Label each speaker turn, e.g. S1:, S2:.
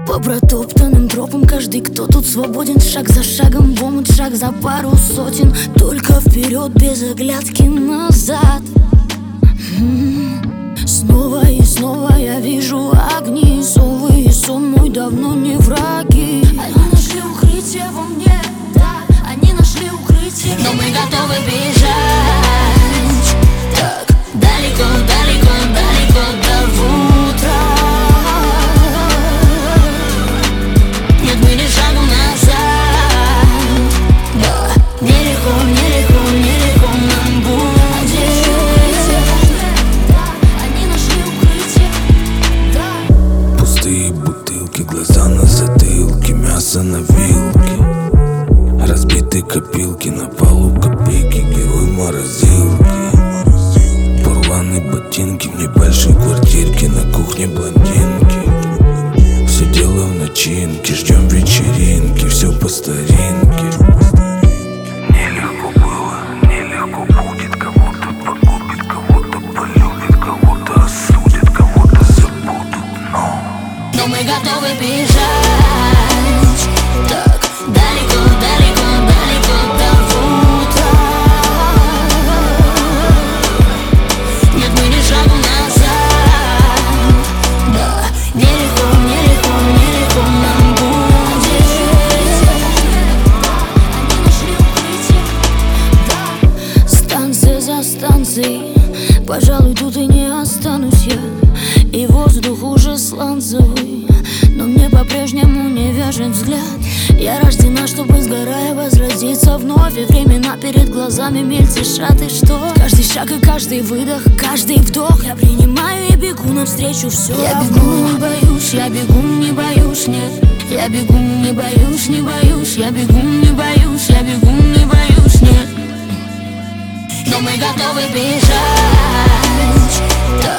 S1: По протоптанным тропам каждый, кто тут свободен. Шаг за шагом в омут, шаг за пару сотен. Только вперед, без оглядки назад. Снова и снова я вижу огни. Совы и сон мой давно не враги. Они нашли укрытие во мне, да, они нашли укрытие. Но мы готовы бежать. Так далеко, далеко, далеко до утра. Нет, мы не шагом назад. Да, нелегко, нелегко, нелегко нам будет.
S2: Пустые бутылки, глаза на затылке, мясо на вилке, разбитые копилки, на полу копейки, герой морозилки. Порванные ботинки в небольшой квартирке, на кухне блондинки. Все дело в начинке, ждем вечеринки, все по старинке. Нелегко было, нелегко будет, кого-то погубит, кого-то полюбит, кого-то осудит, кого-то забудут, но
S1: мы готовы бежать. Так далеко, далеко, далеко до утра. Нет, мы не шагом назад. Да, нелегко, нелегко, нелегко нам будет. Они нашли укрытие. Станция за станцией, пожалуй, тут и не останусь я. И воздух уже сланцевый, но мне по-прежнему не вяжет взгляд. Я рождена, чтобы, сгорая, возродиться вновь. И времена перед глазами мельтешат, и что? Каждый шаг и каждый выдох, каждый вдох я принимаю и бегу навстречу все. Я бегу, не боюсь, я бегу, не боюсь, нет. Я бегу, не боюсь, не боюсь. Я бегу, не боюсь, я бегу, не боюсь, нет. Но мы готовы бежать.